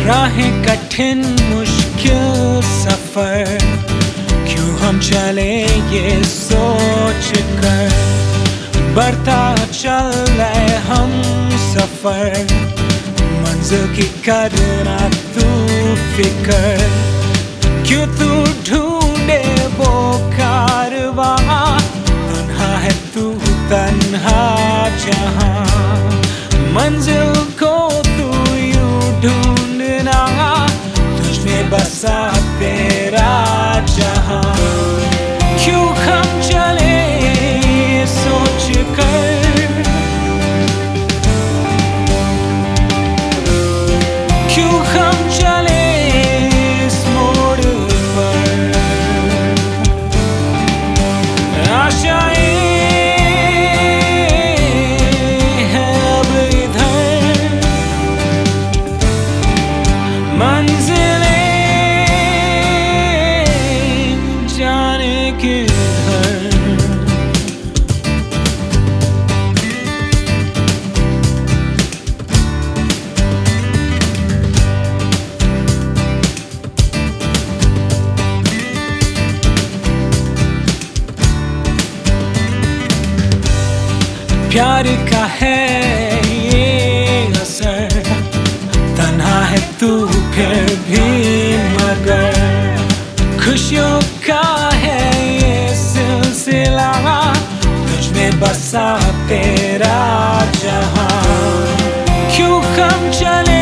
राहें कठिन मुश्किल सफर, क्यों हम चले ये सोच कर। बढ़ता चल रहे हम सफर, मंजिल की करना तू फिकर। क्यों तू ढूंढे वो कारवां, तन्हा है तू तन्हा जहां। मंजिल को तू यूं ढूंढना, तुझ में बसा तेरा जहां। क्यों हम चले सोच कर, क्यों हम चले इस मोड़ पर। आशाएं हैं अब इधर, मंजिलें जाने किधर। प्यार का है ये असर, तन्हा है तू फिर भी मगर। खुशियों का है ये सिलसिला, तुझ में बसा तेरा जहां। क्यों हम चले